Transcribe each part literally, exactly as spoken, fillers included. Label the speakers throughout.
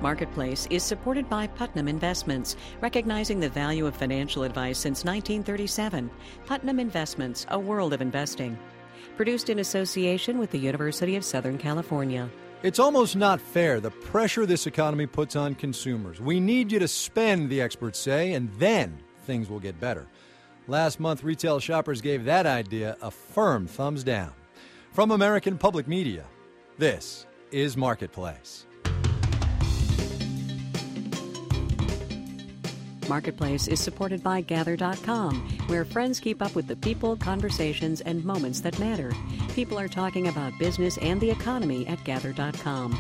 Speaker 1: Marketplace is supported by Putnam Investments, recognizing the value of financial advice since nineteen thirty-seven. Putnam Investments, a world of investing. Produced in association with the University of Southern California.
Speaker 2: It's almost not fair, the pressure this economy puts on consumers. We need you to spend, the experts say, and then things will get better. Last month, retail shoppers gave that idea a firm thumbs down. From American Public Media, this is Marketplace.
Speaker 1: Marketplace is supported by Gather dot com, where friends keep up with the people, conversations, and moments that matter. People are talking about business and the economy at Gather dot com.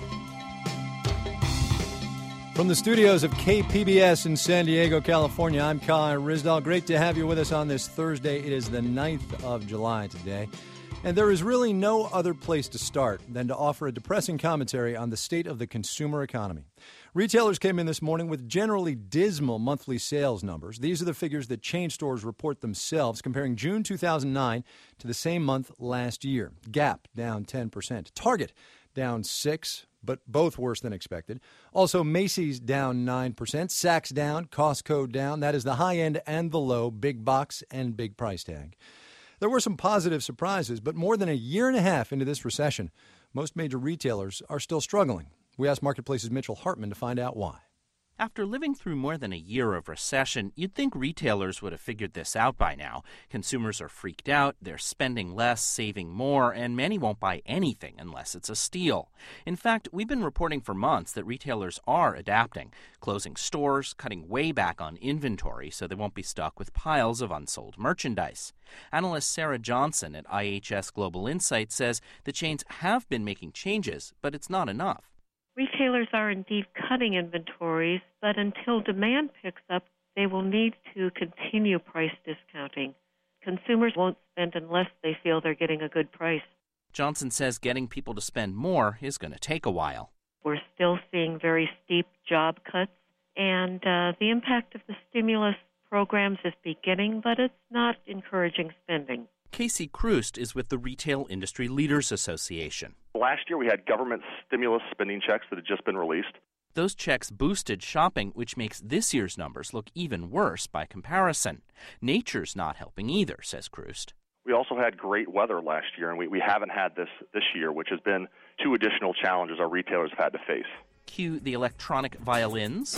Speaker 2: From the studios of K P B S in San Diego, California, I'm Kai Ryssdal. Great to have you with us on this Thursday. It is the ninth of July today. And there is really no other place to start than to offer a depressing commentary on the state of the consumer economy. Retailers came in this morning with generally dismal monthly sales numbers. These are the figures that chain stores report themselves, comparing June two thousand nine to the same month last year. Gap down ten percent. Target down six percent, but both worse than expected. Also, Macy's down nine percent. Saks down. Costco down. That is the high end and the low, big box and big price tag. There were some positive surprises, but more than a year and a half into this recession, most major retailers are still struggling. We asked Marketplace's Mitchell Hartman to find out why.
Speaker 3: After living through more than a year of recession, you'd think retailers would have figured this out by now. Consumers are freaked out, they're spending less, saving more, and many won't buy anything unless it's a steal. In fact, we've been reporting for months that retailers are adapting, closing stores, cutting way back on inventory so they won't be stuck with piles of unsold merchandise. Analyst Sarah Johnson at I H S Global Insight says the chains have been making changes, but it's not enough.
Speaker 4: Retailers are indeed cutting inventories, but until demand picks up, they will need to continue price discounting. Consumers won't spend unless they feel they're getting a good price.
Speaker 3: Johnson says getting people to spend more is going to take a while.
Speaker 4: We're still seeing very steep job cuts, and uh, the impact of the stimulus programs is beginning, but it's not encouraging spending.
Speaker 3: Casey Krust is with the Retail Industry Leaders Association.
Speaker 5: Last year we had government stimulus spending checks that had just been released.
Speaker 3: Those checks boosted shopping, which makes this year's numbers look even worse by comparison. Nature's not helping either, says Krust.
Speaker 5: We also had great weather last year, and we, we haven't had this this year, which has been two additional challenges our retailers have had to face.
Speaker 3: Cue the electronic violins.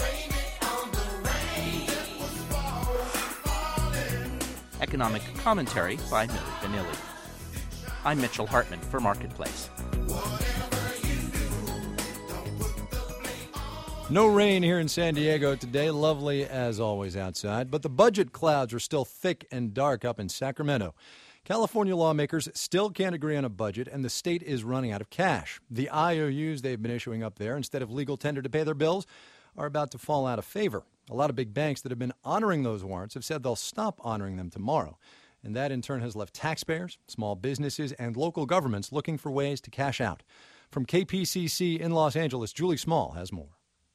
Speaker 3: Economic commentary by Milli Vanilli. I'm Mitchell Hartman for Marketplace.
Speaker 2: No rain here in San Diego today. Lovely as always outside. But the budget clouds are still thick and dark up in Sacramento. California lawmakers still can't agree on a budget, and the state is running out of cash. The I O Us they've been issuing up there, instead of legal tender to pay their bills, are about to fall out of favor. A lot of big banks that have been honoring those warrants have said they'll stop honoring them tomorrow. And that, in turn, has left taxpayers, small businesses, and local governments looking for ways to cash out. From K P C C in Los Angeles, Julie Small has more.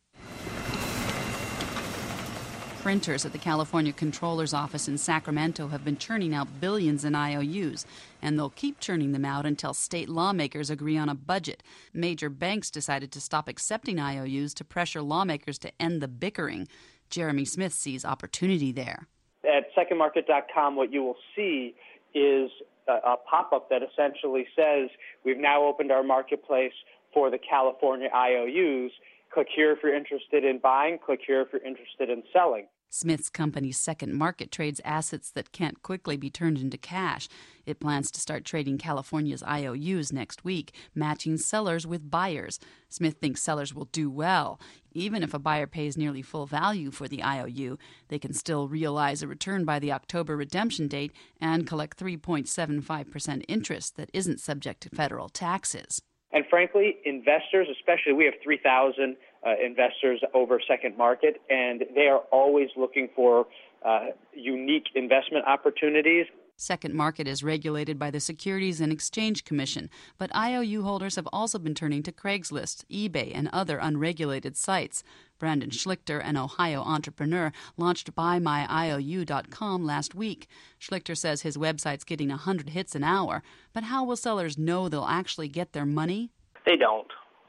Speaker 6: Printers at the California Comptroller's office in Sacramento have been churning out billions in I O Us, and they'll keep churning them out until state lawmakers agree on a budget. Major banks decided to stop accepting I O Us to pressure lawmakers to end the bickering. Jeremy Smith sees opportunity there.
Speaker 7: At second market dot com, what you will see is a, a pop-up that essentially says, we've now opened our marketplace for the California I O Us. Click here if you're interested in buying. Click here if you're interested in selling.
Speaker 6: Smith's company Second Market trades assets that can't quickly be turned into cash. It plans to start trading California's I O Us next week, matching sellers with buyers. Smith thinks sellers will do well. Even if a buyer pays nearly full value for the I O U, they can still realize a return by the October redemption date and collect three point seven five percent interest that isn't subject to federal taxes.
Speaker 7: And frankly, investors, especially we have three thousand uh, investors over Second Market, and they are always looking for uh, unique investment opportunities.
Speaker 6: Second Market is regulated by the Securities and Exchange Commission, but I O U holders have also been turning to Craigslist, eBay, and other unregulated sites. Brandon Schlichter, an Ohio entrepreneur, launched buy my I O U dot com last week. Schlichter says his website's getting one hundred hits an hour, but how will sellers know they'll actually get their money?
Speaker 8: They don't.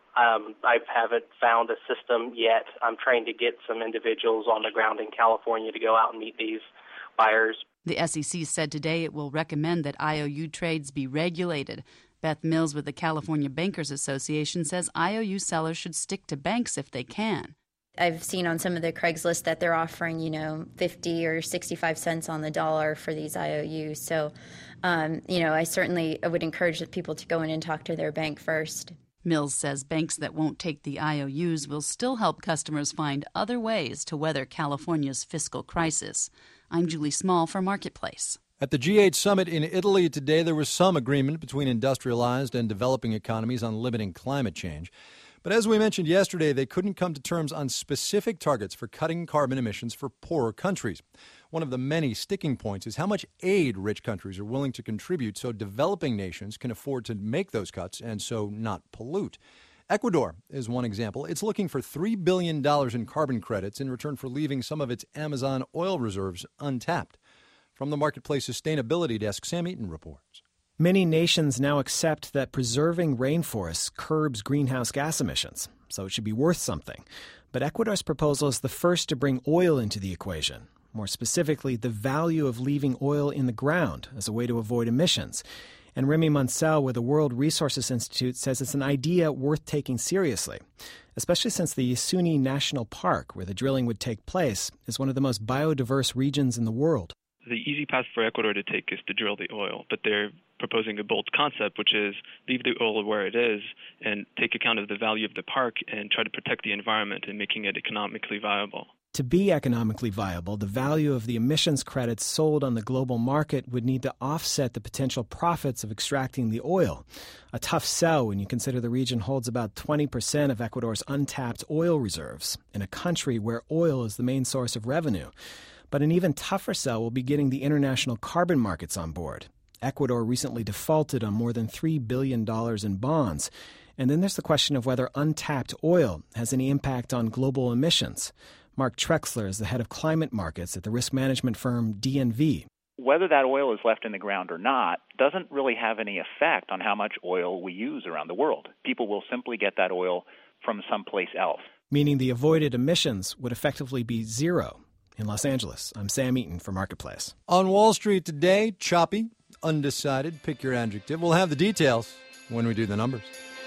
Speaker 8: Um, I haven't found a system yet. I'm trying to get some individuals on the ground in California to go out and meet these buyers.
Speaker 6: The S E C said today it will recommend that I O U trades be regulated. Beth Mills with the California Bankers Association says I O U sellers should stick to banks if they can.
Speaker 9: I've seen on some of the Craigslist that they're offering, you know, fifty or sixty-five cents on the dollar for these I O Us. So, um, you know, I certainly would encourage people to go in and talk to their bank first.
Speaker 6: Mills says banks that won't take the I O Us will still help customers find other ways to weather California's fiscal crisis. I'm Julie Small for Marketplace.
Speaker 2: At the G eight summit in Italy today, there was some agreement between industrialized and developing economies on limiting climate change. But as we mentioned yesterday, they couldn't come to terms on specific targets for cutting carbon emissions for poorer countries. One of the many sticking points is how much aid rich countries are willing to contribute so developing nations can afford to make those cuts and so not pollute. Ecuador is one example. It's looking for three billion dollars in carbon credits in return for leaving some of its Amazon oil reserves untapped. From the Marketplace Sustainability Desk, Sam Eaton reports.
Speaker 10: Many nations now accept that preserving rainforests curbs greenhouse gas emissions, so it should be worth something. But Ecuador's proposal is the first to bring oil into the equation. More specifically, the value of leaving oil in the ground as a way to avoid emissions. And Remy Munsell with the World Resources Institute says it's an idea worth taking seriously, especially since the Yasuni National Park, where the drilling would take place, is one of the most biodiverse regions in the world.
Speaker 11: The easy path for Ecuador to take is to drill the oil, but they're proposing a bold concept, which is leave the oil where it is and take account of the value of the park and try to protect the environment and making it economically viable.
Speaker 10: To be economically viable, the value of the emissions credits sold on the global market would need to offset the potential profits of extracting the oil. A tough sell when you consider the region holds about twenty percent of Ecuador's untapped oil reserves in a country where oil is the main source of revenue. But an even tougher sell will be getting the international carbon markets on board. Ecuador recently defaulted on more than three billion dollars in bonds. And then there's the question of whether untapped oil has any impact on global emissions. Mark Trexler is the head of climate markets at the risk management firm D N V.
Speaker 12: Whether that oil is left in the ground or not doesn't really have any effect on how much oil we use around the world. People will simply get that oil from someplace else.
Speaker 10: Meaning the avoided emissions would effectively be zero. In Los Angeles, I'm Sam Eaton for Marketplace.
Speaker 2: On Wall Street today, choppy, undecided, pick your adjective. We'll have the details when we do the numbers.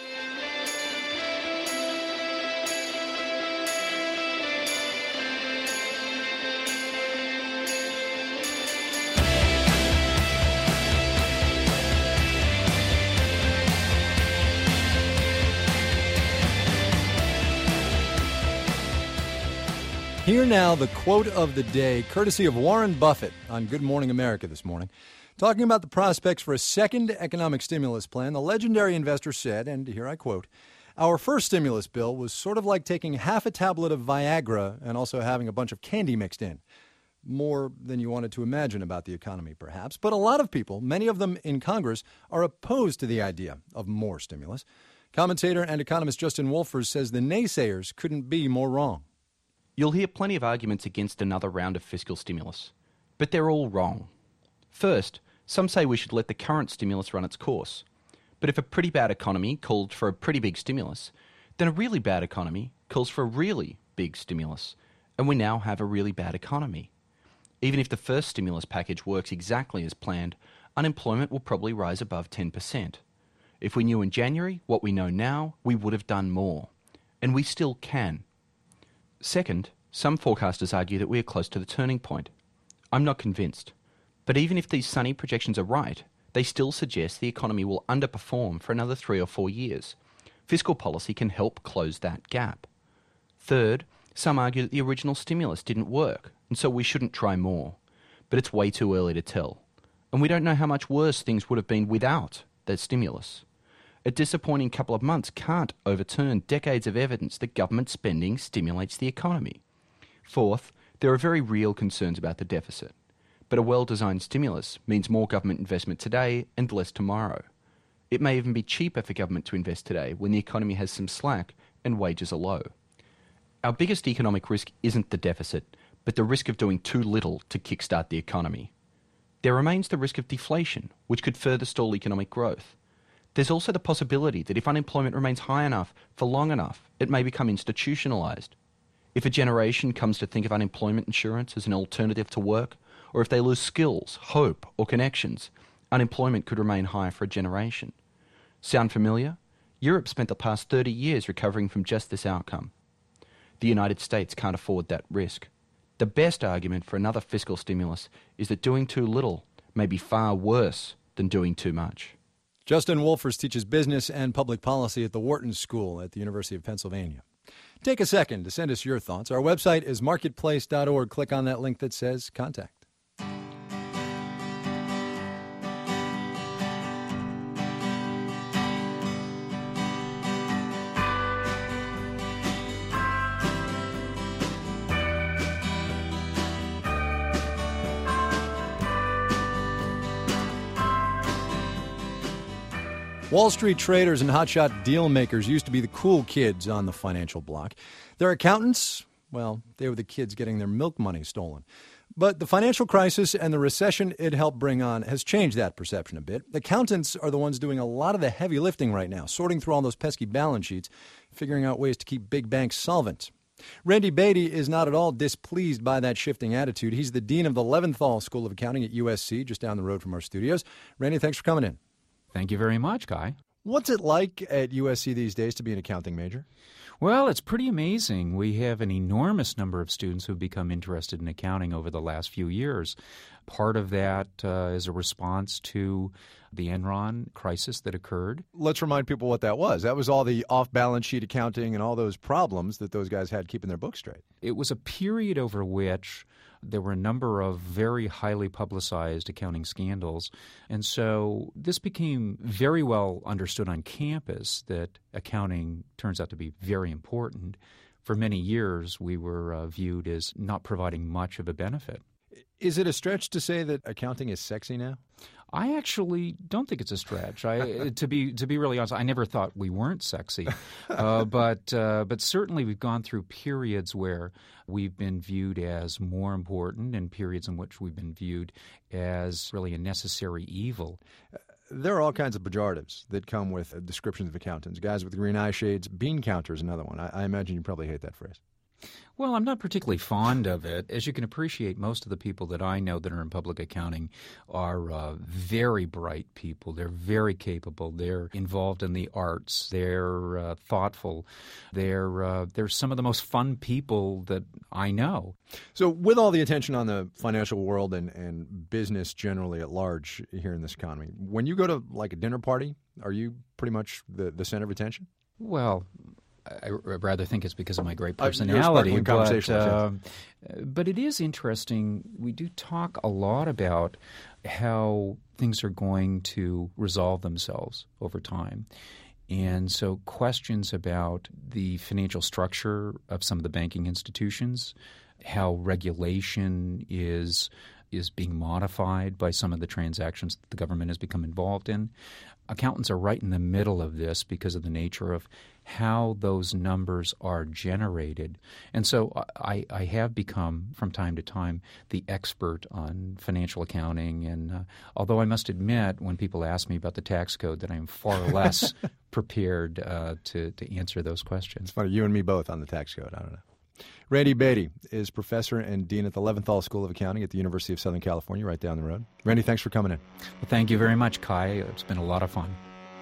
Speaker 2: Here now, the quote of the day, courtesy of Warren Buffett on Good Morning America this morning. Talking about the prospects for a second economic stimulus plan, the legendary investor said, and here I quote, "Our first stimulus bill was sort of like taking half a tablet of Viagra and also having a bunch of candy mixed in. More than you wanted to imagine about the economy, perhaps. But a lot of people, many of them in Congress, are opposed to the idea of more stimulus." Commentator and economist Justin Wolfers says the naysayers couldn't be more wrong.
Speaker 3: You'll hear plenty of arguments against another round of fiscal stimulus, but they're all wrong. First, some say we should let the current stimulus run its course. But if a pretty bad economy called for a pretty big stimulus, then a really bad economy calls for a really big stimulus, and we now have a really bad economy. Even if the first stimulus package works exactly as planned, unemployment will probably rise above ten percent. If we knew in January what we know now, we would have done more. And we still can. Second, some forecasters argue that we are close to the turning point. I'm not convinced. But even if these sunny projections are right, they still suggest the economy will underperform for another three or four years. Fiscal policy can help close that gap. Third, some argue that the original stimulus didn't work, and so we shouldn't try more. But it's way too early to tell. And we don't know how much worse things would have been without that stimulus. A disappointing couple of months can't overturn decades of evidence that government spending stimulates the economy. Fourth, there are very real concerns about the deficit. But a well-designed stimulus means more government investment today and less tomorrow. It may even be cheaper for government to invest today when the economy has some slack and wages are low. Our biggest economic risk isn't the deficit, but the risk of doing too little to kickstart the economy. There remains the risk of deflation, which could further stall economic growth.
Speaker 13: There's also the possibility that if unemployment remains high enough for long enough, it may become institutionalized. If a generation comes to think of unemployment insurance as an alternative to work, or if they lose skills, hope, or connections, unemployment could remain high for a generation. Sound familiar? Europe spent the past thirty years recovering from just this outcome. The United States can't afford that risk. The best argument for another fiscal stimulus is that doing too little may be far worse than doing too much.
Speaker 2: Justin Wolfers teaches business and public policy at the Wharton School at the University of Pennsylvania. Take a second to send us your thoughts. Our website is marketplace dot org. Click on that link that says contact. Wall Street traders and hotshot deal makers used to be the cool kids on the financial block. Their accountants, well, they were the kids getting their milk money stolen. But the financial crisis and the recession it helped bring on has changed that perception a bit. Accountants are the ones doing a lot of the heavy lifting right now, sorting through all those pesky balance sheets, figuring out ways to keep big banks solvent. Randy Beatty is not at all displeased by that shifting attitude. He's the dean of the Leventhal School of Accounting at U S C, just down the road from our studios. Randy, thanks for coming in.
Speaker 14: Thank you very much, Guy.
Speaker 2: What's it like at U S C these days to be an accounting major?
Speaker 14: Well, it's pretty amazing. We have an enormous number of students who've become interested in accounting over the last few years. Part of that uh, is a response to the Enron crisis that occurred.
Speaker 2: Let's remind people what that was. That was all the off-balance sheet accounting and all those problems that those guys had keeping their books straight.
Speaker 14: It was a period over which there were a number of very highly publicized accounting scandals. And so this became very well understood on campus that accounting turns out to be very important. For many years, we were uh, viewed as not providing much of a benefit.
Speaker 2: Is it a stretch to say that accounting is sexy now?
Speaker 14: I actually don't think it's a stretch. I, to be to be really honest, I never thought we weren't sexy, uh, but uh, but certainly we've gone through periods where we've been viewed as more important, and periods in which we've been viewed as really a necessary evil.
Speaker 2: There are all kinds of pejoratives that come with descriptions of accountants. Guys with green eye shades, bean counter is another one. I, I imagine you probably hate that phrase.
Speaker 14: Well, I'm not particularly fond of it. As you can appreciate, most of the people that I know that are in public accounting are uh, very bright people. They're very capable. They're involved in the arts. They're uh, thoughtful. They're uh, they're some of the most fun people that I know.
Speaker 2: So with all the attention on the financial world and, and business generally at large here in this economy, when you go to like a dinner party, are you pretty much the, the center of attention?
Speaker 14: Well, I rather think it's because of my great personality, but, uh, but it is interesting. We do talk a lot about how things are going to resolve themselves over time. And so questions about the financial structure of some of the banking institutions, how regulation is is being modified by some of the transactions that the government has become involved in. Accountants are right in the middle of this because of the nature of how those numbers are generated. And so I, I have become, from time to time, the expert on financial accounting. And uh, although I must admit, when people ask me about the tax code, that I'm far less prepared uh, to, to answer those questions.
Speaker 2: It's funny, you and me both on the tax code. I don't know. Randy Beatty is professor and dean at the Leventhal School of Accounting at the University of Southern California, right down the road. Randy, thanks for coming in.
Speaker 14: Well, thank you very much, Kai. It's been a lot of fun.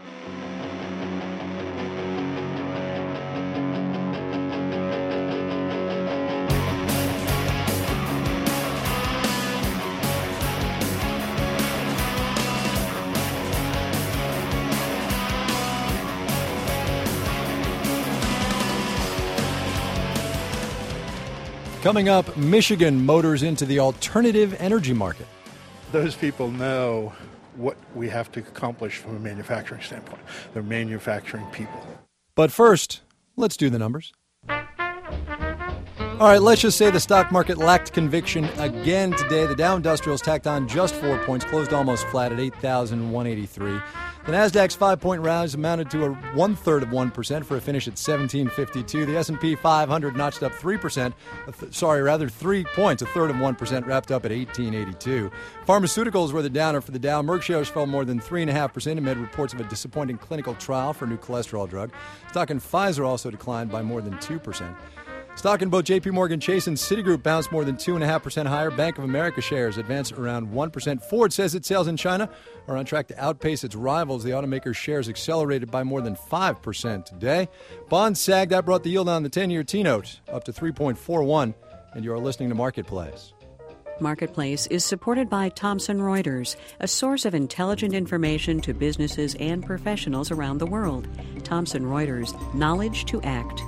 Speaker 2: Coming up, Michigan motors into the alternative energy market.
Speaker 15: Those people know what we have to accomplish from a manufacturing standpoint. They're manufacturing people.
Speaker 2: But first, let's do the numbers. All right, let's just say the stock market lacked conviction again today. The Dow Industrials tacked on just four points, closed almost flat at eight thousand one hundred eighty-three. The Nasdaq's five-point rise amounted to a one-third of one percent for a finish at seventeen fifty-two. The S and P five hundred notched up three percent, th- sorry, rather three points, a third of one percent, wrapped up at eighteen eighty-two. Pharmaceuticals were the downer for the Dow. Merck shares fell more than three point five percent amid reports of a disappointing clinical trial for a new cholesterol drug. Stock in Pfizer also declined by more than two percent. Stock in both J P Morgan Chase and Citigroup bounced more than two point five percent higher. Bank of America shares advanced around one percent. Ford says its sales in China are on track to outpace its rivals. The automaker's shares accelerated by more than five percent today. Bonds sagged. That brought the yield on the ten-year T-note up to three point four one. And you are listening to Marketplace.
Speaker 1: Marketplace is supported by Thomson Reuters, a source of intelligent information to businesses and professionals around the world. Thomson Reuters, knowledge to act.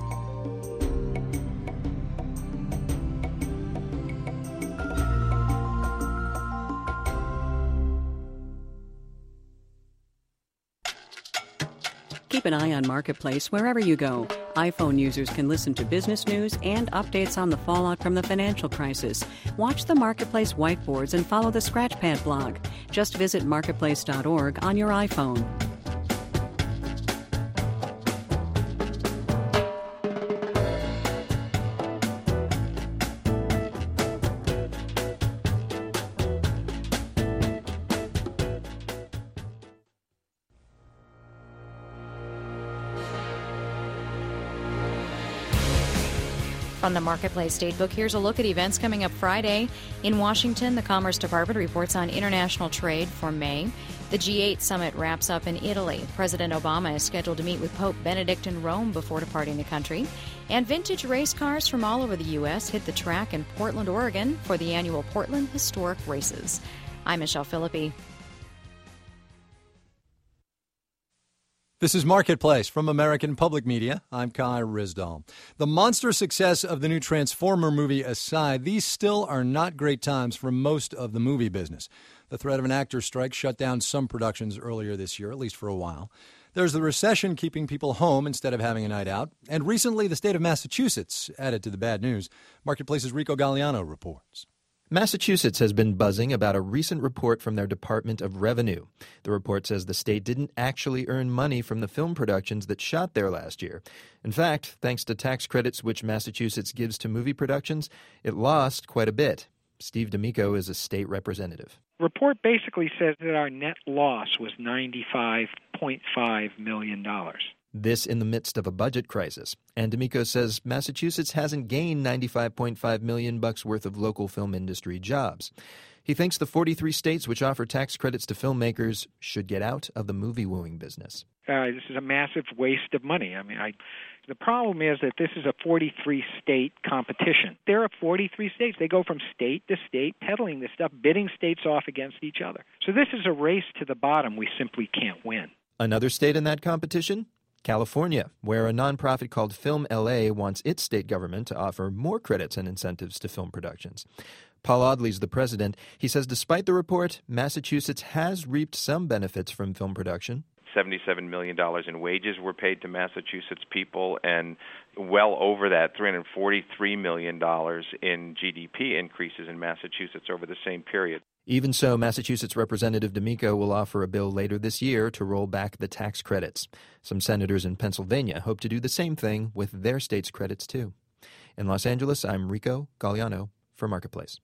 Speaker 1: Keep an eye on Marketplace wherever you go. iPhone users can listen to business news and updates on the fallout from the financial crisis. Watch the Marketplace whiteboards and follow the Scratchpad blog. Just visit marketplace dot org on your iPhone.
Speaker 16: From the Marketplace Datebook, here's a look at events coming up Friday. In Washington, the Commerce Department reports on international trade for May. The G eight summit wraps up in Italy. President Obama is scheduled to meet with Pope Benedict in Rome before departing the country. And vintage race cars from all over the U S hit the track in Portland, Oregon for the annual Portland Historic Races. I'm Michelle Philippi.
Speaker 2: This is Marketplace from American Public Media. I'm Kai Ryssdal. The monster success of the new Transformer movie aside, these still are not great times for most of the movie business. The threat of an actor's strike shut down some productions earlier this year, at least for a while. There's the recession keeping people home instead of having a night out. And recently, the state of Massachusetts added to the bad news. Marketplace's Rico Galliano reports.
Speaker 17: Massachusetts has been buzzing about a recent report from their Department of Revenue. The report says the state didn't actually earn money from the film productions that shot there last year. In fact, thanks to tax credits which Massachusetts gives to movie productions, it lost quite a bit. Steve D'Amico is a state representative.
Speaker 18: The report basically says that our net loss was ninety-five point five million dollars.
Speaker 17: This in the midst of a budget crisis. And D'Amico says Massachusetts hasn't gained ninety-five point five million bucks worth of local film industry jobs. He thinks the forty-three states which offer tax credits to filmmakers should get out of the movie wooing business.
Speaker 18: Uh, this is a massive waste of money. I mean, I, the problem is that this is a forty-three state competition. There are forty-three states. They go from state to state peddling this stuff, bidding states off against each other. So this is a race to the bottom we simply can't win.
Speaker 17: Another state in that competition? California, where a nonprofit called Film L A wants its state government to offer more credits and incentives to film productions. Paul Audley's the president. He says despite the report, Massachusetts has reaped some benefits from film production.
Speaker 19: seventy-seven million dollars in wages were paid to Massachusetts people, and well over that, three hundred forty-three million dollars in G D P increases in Massachusetts over the same period.
Speaker 17: Even so, Massachusetts Representative D'Amico will offer a bill later this year to roll back the tax credits. Some senators in Pennsylvania hope to do the same thing with their state's credits, too. In Los Angeles, I'm Rico Galliano for Marketplace.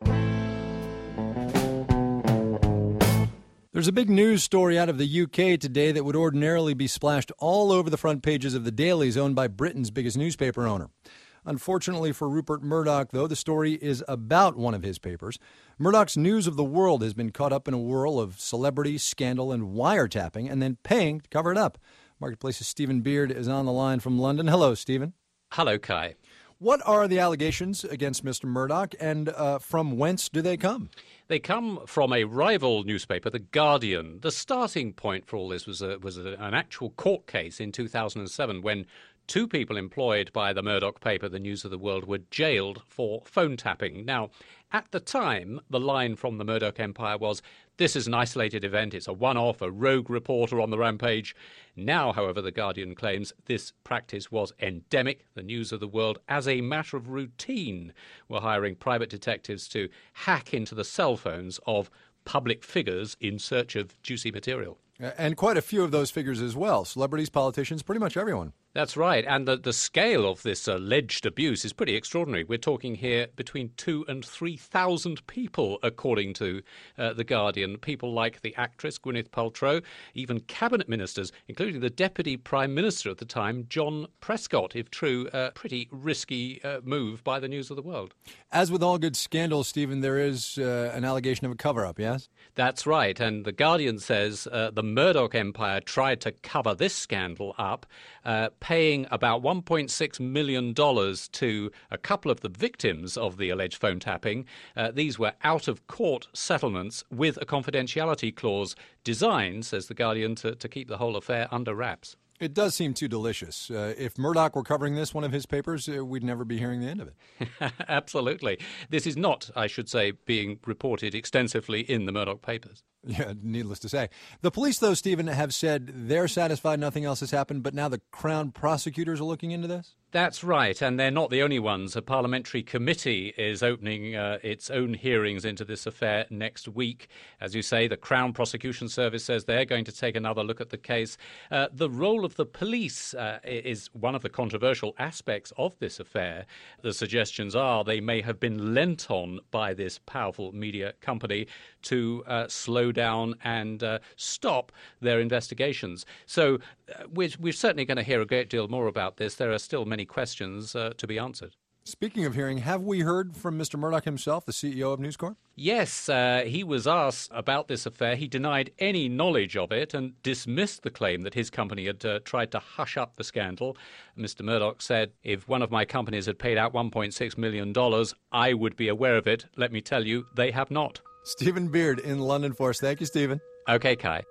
Speaker 2: There's a big news story out of the U K today that would ordinarily be splashed all over the front pages of the dailies owned by Britain's biggest newspaper owner. Unfortunately for Rupert Murdoch, though, the story is about one of his papers. Murdoch's News of the World has been caught up in a whirl of celebrity, scandal, and wiretapping, and then paying to cover it up. Marketplace's Stephen Beard is on the line from London. Hello, Stephen.
Speaker 20: Hello, Kai.
Speaker 2: What are the allegations against Mister Murdoch, and uh, from whence do they come?
Speaker 20: They come from a rival newspaper, The Guardian. The starting point for all this was a, was a, an actual court case in two thousand seven when two people employed by the Murdoch paper, The News of the World, were jailed for phone tapping. Now, at the time, the line from the Murdoch empire was, this is an isolated event, it's a one-off, a rogue reporter on the rampage. Now, however, The Guardian claims this practice was endemic. The News of the World, as a matter of routine, were hiring private detectives to hack into the cell phones of public figures in search of juicy material.
Speaker 2: And quite a few of those figures as well. Celebrities, politicians, pretty much everyone.
Speaker 20: That's right. And the, the scale of this alleged abuse is pretty extraordinary. We're talking here between two and three thousand people, according to uh, The Guardian. People like the actress Gwyneth Paltrow, even cabinet ministers, including the Deputy Prime Minister at the time, John Prescott. If true, a pretty risky uh, move by the News of the World.
Speaker 2: As with all good scandals, Stephen, there is uh, an allegation of a cover-up, yes?
Speaker 20: That's right. And The Guardian says uh, the Murdoch empire tried to cover this scandal up, uh, paying about one point six million dollars to a couple of the victims of the alleged phone tapping. Uh, these were out-of-court settlements with a confidentiality clause designed, says The Guardian, to, to keep the whole affair under wraps.
Speaker 2: It does seem too delicious. Uh, if Murdoch were covering this, one of his papers, uh, we'd never be hearing the end of it.
Speaker 20: Absolutely. This is not, I should say, being reported extensively in the Murdoch papers.
Speaker 2: Yeah, needless to say. The police, though, Stephen, have said they're satisfied nothing else has happened, but now the Crown prosecutors are looking into this?
Speaker 20: That's right, and they're not the only ones. A parliamentary committee is opening uh, its own hearings into this affair next week. As you say, the Crown Prosecution Service says they're going to take another look at the case. Uh, the role of the police uh, is one of the controversial aspects of this affair. The suggestions are they may have been lent on by this powerful media company to uh, slow down and uh, stop their investigations. So uh, we're, we're certainly going to hear a great deal more about this. There are still many questions uh, to be answered.
Speaker 2: Speaking of hearing, have we heard from Mister Murdoch himself, the C E O of News Corp?
Speaker 20: Yes, uh, he was asked about this affair. He denied any knowledge of it and dismissed the claim that his company had uh, tried to hush up the scandal. Mister Murdoch said, if one of my companies had paid out one point six million dollars, I would be aware of it. Let me tell you, they have not.
Speaker 2: Stephen Beard in London for us. Thank you, Stephen.
Speaker 20: Okay, Kai.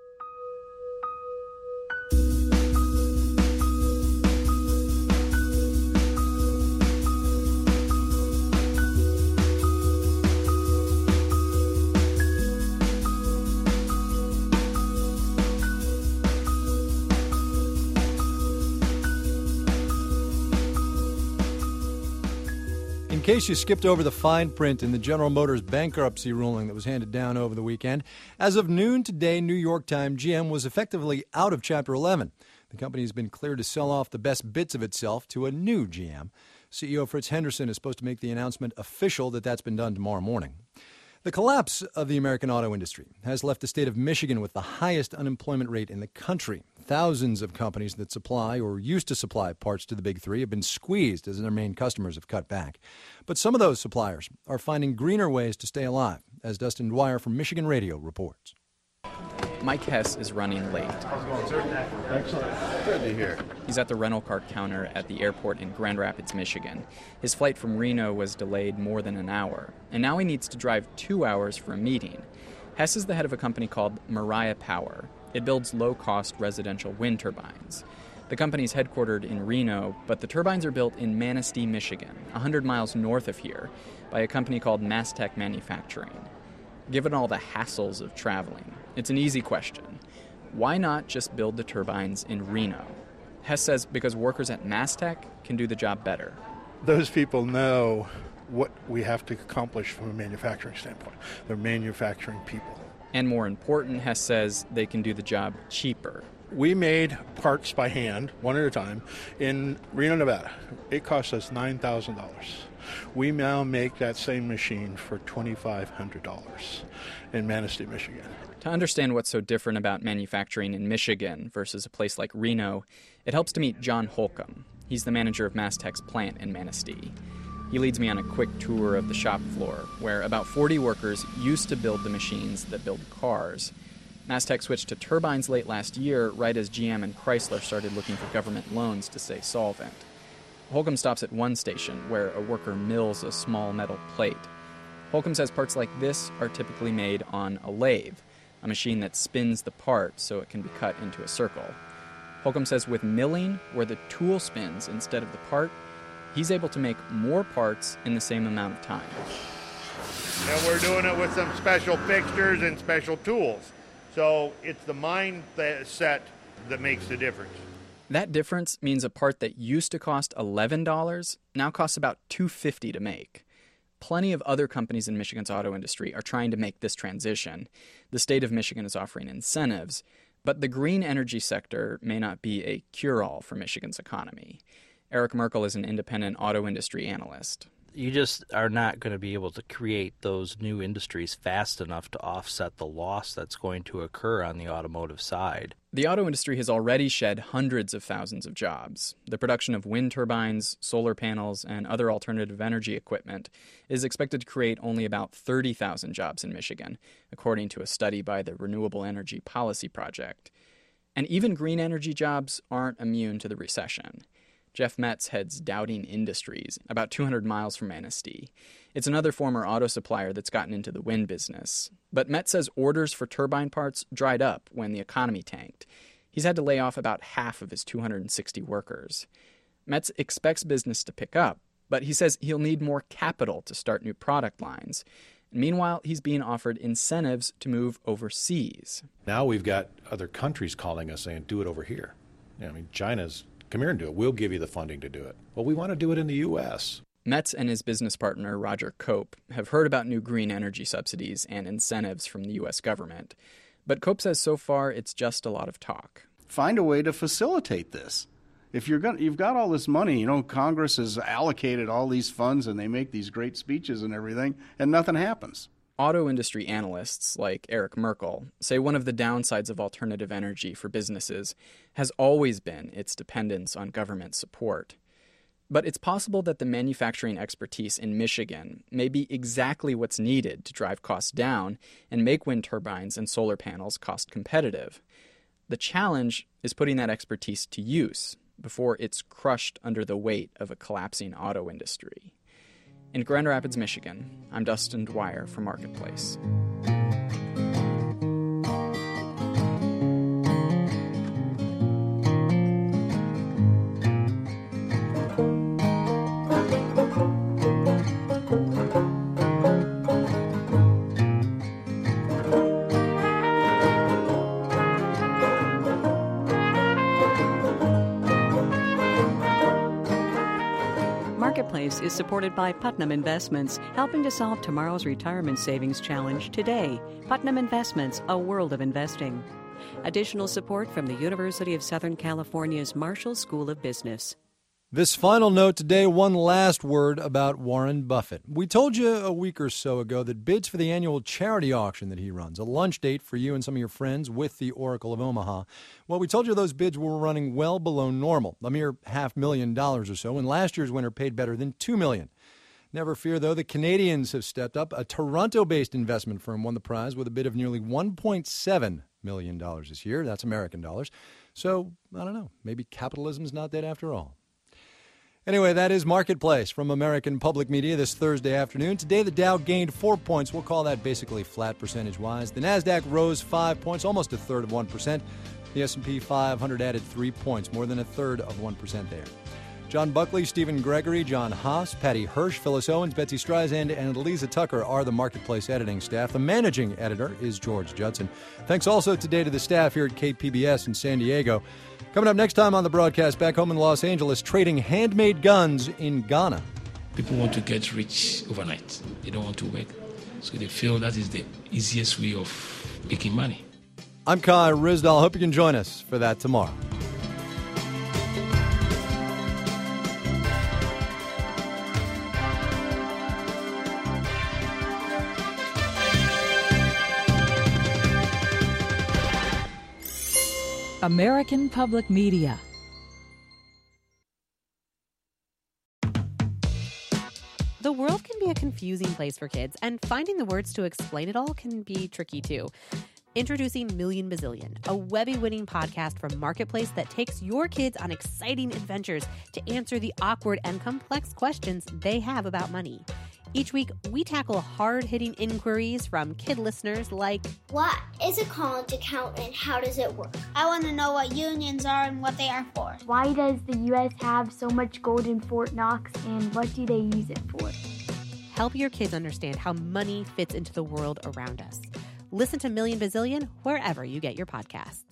Speaker 2: In case you skipped over the fine print in the General Motors bankruptcy ruling that was handed down over the weekend, as of noon today, New York time, G M was effectively out of Chapter eleven. The company has been cleared to sell off the best bits of itself to a new G M. C E O Fritz Henderson is supposed to make the announcement official that that's been done tomorrow morning. The collapse of the American auto industry has left the state of Michigan with the highest unemployment rate in the country. Thousands of companies that supply or used to supply parts to the big three have been squeezed as their main customers have cut back. But some of those suppliers are finding greener ways to stay alive, as Dustin Dwyer from Michigan Radio reports.
Speaker 21: Mike Hess is running late.
Speaker 15: How's it going, sir? Excellent. Good to hear.
Speaker 21: He's at the rental car counter at the airport in Grand Rapids, Michigan. His flight from Reno was delayed more than an hour, and now he needs to drive two hours for a meeting. Hess is the head of a company called Mariah Power. It builds low-cost residential wind turbines. The company's headquartered in Reno, but the turbines are built in Manistee, Michigan, one hundred miles north of here, by a company called Mastech Manufacturing. Given all the hassles of traveling, it's an easy question. Why not just build the turbines in Reno? Hess says because workers at Mastech can do the job better.
Speaker 15: Those people know what we have to accomplish from a manufacturing standpoint. They're manufacturing people.
Speaker 21: And more important, Hess says they can do the job cheaper.
Speaker 15: We made parts by hand, one at a time, in Reno, Nevada. It cost us nine thousand dollars. We now make that same machine for two thousand five hundred dollars in Manistee, Michigan.
Speaker 21: To understand what's so different about manufacturing in Michigan versus a place like Reno, it helps to meet John Holcomb. He's the manager of Mastech's plant in Manistee. He leads me on a quick tour of the shop floor, where about forty workers used to build the machines that build cars. Mastech switched to turbines late last year, right as G M and Chrysler started looking for government loans to stay solvent. Holcomb stops at one station, where a worker mills a small metal plate. Holcomb says parts like this are typically made on a lathe, a machine that spins the part so it can be cut into a circle. Holcomb says with milling, where the tool spins instead of the part, he's able to make more parts in the same amount of time.
Speaker 22: And we're doing it with some special fixtures and special tools. So it's the mindset that makes the difference.
Speaker 21: That difference means a part that used to cost eleven dollars now costs about two dollars and fifty cents to make. Plenty of other companies in Michigan's auto industry are trying to make this transition. The state of Michigan is offering incentives, But the green energy sector may not be a cure-all for Michigan's economy. Eric Merkel is an independent auto industry analyst.
Speaker 4: You just are not going to be able to create those new industries fast enough to offset the loss that's going to occur on the automotive side.
Speaker 21: The auto industry has already shed hundreds of thousands of jobs. The production of wind turbines, solar panels, and other alternative energy equipment is expected to create only about thirty thousand jobs in Michigan, according to a study by the Renewable Energy Policy Project. And even green energy jobs aren't immune to the recession. Jeff Metz heads Dowding Industries, about two hundred miles from Manistee. It's another former auto supplier that's gotten into the wind business. But Metz says orders for turbine parts dried up when the economy tanked. He's had to lay off about half of his two hundred sixty workers. Metz expects business to pick up, but he says he'll need more capital to start new product lines. Meanwhile, he's being offered incentives to move overseas.
Speaker 5: Now we've got other countries calling us saying, do it over here. I mean, China's come here and do it. We'll give you the funding to do it. Well, we want to do it in the U S.
Speaker 21: Metz and his business partner, Roger Cope, have heard about new green energy subsidies and incentives from the U S government. But Cope says so far it's just a lot of talk.
Speaker 23: Find a way to facilitate this. If you're going, you've got all this money, you know, Congress has allocated all these funds and they make these great speeches and everything, and nothing happens.
Speaker 21: Auto industry analysts like Eric Merkel say one of the downsides of alternative energy for businesses has always been its dependence on government support. But it's possible that the manufacturing expertise in Michigan may be exactly what's needed to drive costs down and make wind turbines and solar panels cost competitive. The challenge is putting that expertise to use before it's crushed under the weight of a collapsing auto industry. In Grand Rapids, Michigan, I'm Dustin Dwyer for Marketplace.
Speaker 1: Marketplace is supported by Putnam Investments, helping to solve tomorrow's retirement savings challenge today. Putnam Investments, a world of investing. Additional support from the University of Southern California's Marshall School of Business.
Speaker 2: This final note today, one last word about Warren Buffett. We told you a week or so ago that bids for the annual charity auction that he runs, a lunch date for you and some of your friends with the Oracle of Omaha. Well, we told you those bids were running well below normal, a mere half million dollars or so, and last year's winner paid better than two million dollars. Never fear, though, the Canadians have stepped up. A Toronto-based investment firm won the prize with a bid of nearly one point seven million dollars this year. That's American dollars. So, I don't know, maybe capitalism's not dead after all. Anyway, that is Marketplace from American Public Media this Thursday afternoon. Today, the Dow gained four points. We'll call that basically flat percentage-wise. The Nasdaq rose five points, almost a third of one percent. The S and P five hundred added three points, more than a third of one percent there. John Buckley, Stephen Gregory, John Haas, Patty Hirsch, Phyllis Owens, Betsy Streisand, and Lisa Tucker are the Marketplace editing staff. The managing editor is George Judson. Thanks also today to the staff here at K P B S in San Diego. Coming up next time on the broadcast, back home in Los Angeles, trading handmade guns in Ghana.
Speaker 24: People want to get rich overnight. They don't want to work. So they feel that is the easiest way of making money.
Speaker 2: I'm Kai Rizdal. Hope you can join us for that tomorrow.
Speaker 25: American Public Media.
Speaker 26: The world can be a confusing place for kids, and finding the words to explain it all can be tricky too. Introducing Million Bazillion, a Webby-winning podcast from Marketplace that takes your kids on exciting adventures to answer the awkward and complex questions they have about money. Each week, we tackle hard-hitting inquiries from kid listeners like,
Speaker 27: what is a college account and how does it work? I want to know what unions are and what they are for.
Speaker 28: Why does the U S have so much gold in Fort Knox, and what do they use it for?
Speaker 26: Help your kids understand how money fits into the world around us. Listen to Million Bazillion wherever you get your podcasts.